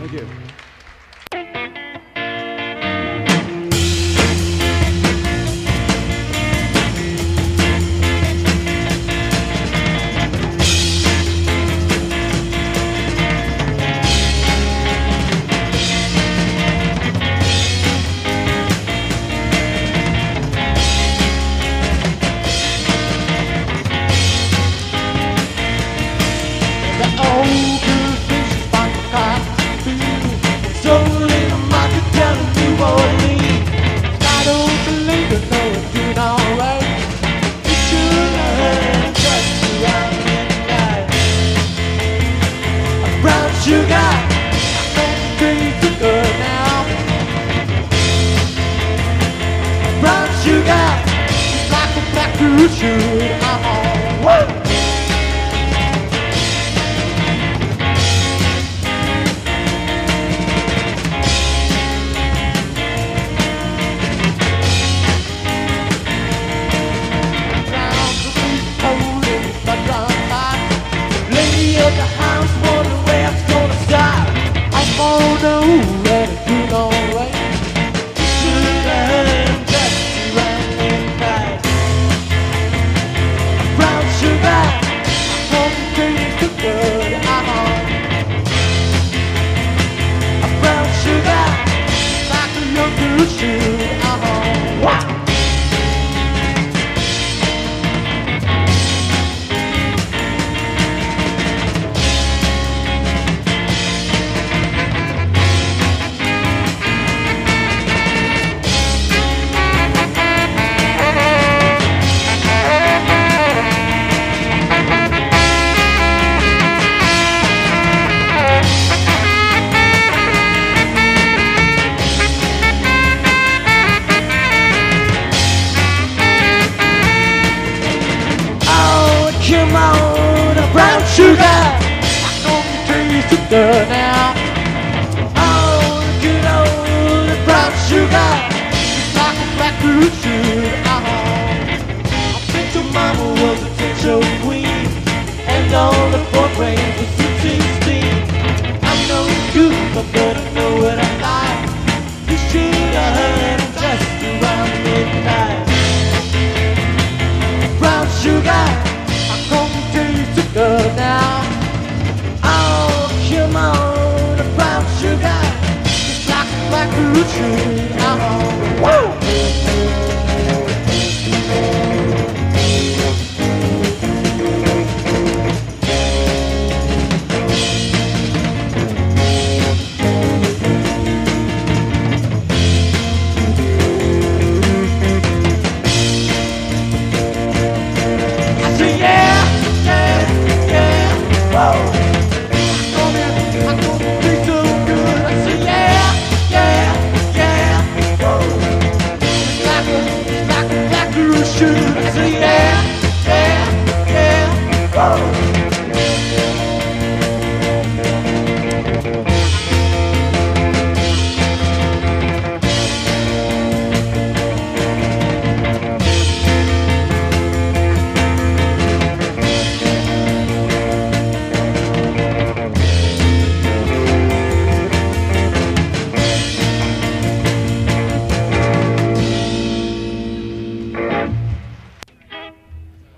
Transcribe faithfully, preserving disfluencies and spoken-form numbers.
Thank you. Sugar, don't taste good now. Brown sugar, it's like a black shoe. I'm on. Woo! Down the street, holding my drum high. Lady of the house, wondering where I'm gonna stop. I'm on the move and it's too long way. Sugar, just around midnight. Brown sugar, I'm taste the good I'm on. Brown sugar, like a young blue shoe I'm on. Wow. Come on, a brown sugar, I don't taste it good now. Oh, good old brown sugar, it's like a black fruit shoe. Oh, I bet your mama was a ten-show queen, and all the boyfriends were sweet sixteen. I know it's good, but better know what I like. You should have heard it just around midnight. Brown sugar, good now. Oh, come on, the brown sugar, it's like a black fruit tree.